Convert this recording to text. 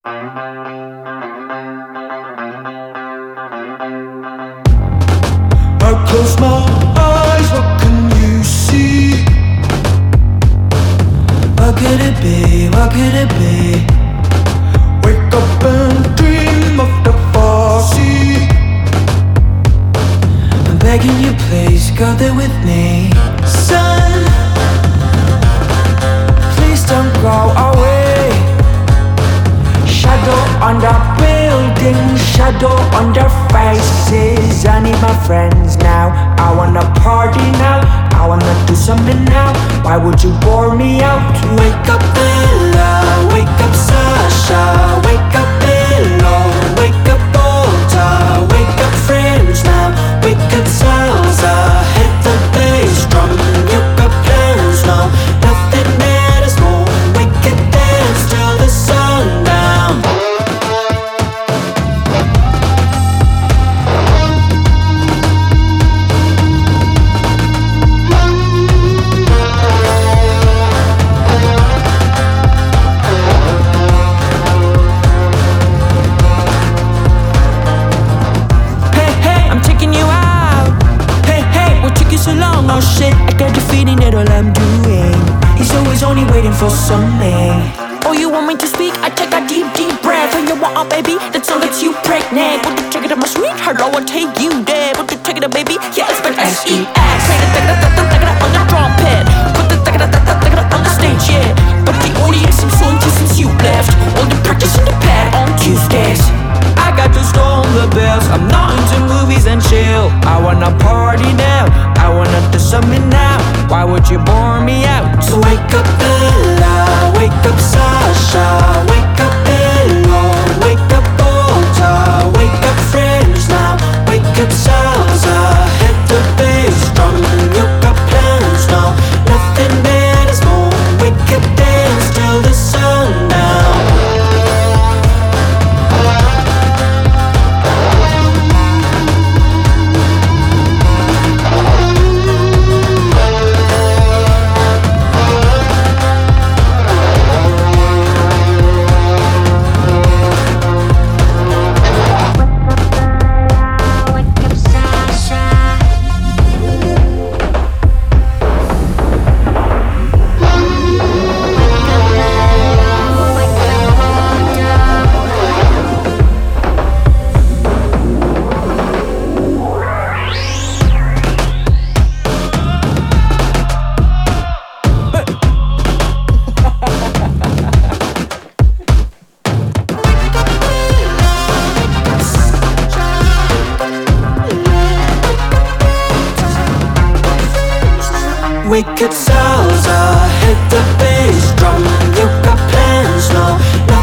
I close my eyes, what can you see? What could it be, what could it be? Wake up and dream of the far sea. I'm begging you please, go there with me. Sun, please don't go away. Shadow on the building, shadow on their faces. I need my friends now, I wanna party now, I wanna do something now. Why would you bore me out? Wake up Bella, wake up Sasha, wake up Bello, wake up Volta, wake up friends now, wake up salsa, hit the bass drum. You got plans now, nothing matters more. Wake it dance till the sundown. So long, oh shit, I got the feeling that all I'm doing is always only waiting for something. Oh, you want me to speak? I take a deep, deep breath. And you want a baby, that song gets you pregnant. Would you take it to my sweetheart? I will take you there. Would you take it to baby? Yeah, it's been S-E-X. Play the take it on the trumpet. Put the take it on the stage, yeah. But the audience seems so empty since you left. All the practice in the pad on Tuesdays. I got to storm the bells. I'm not into movies and chill. I wanna party now, I wanna do something now. Why would you bore me out? So wake up Bella, wake up Sasha, wake up Bello, wake up Volta, wake up friends now, wake up salsa, hit the bass drum. You got plans now, nothing matters more. Wake up dance till the sundown. Wicked salsa, hit the bass drum. You got plans now,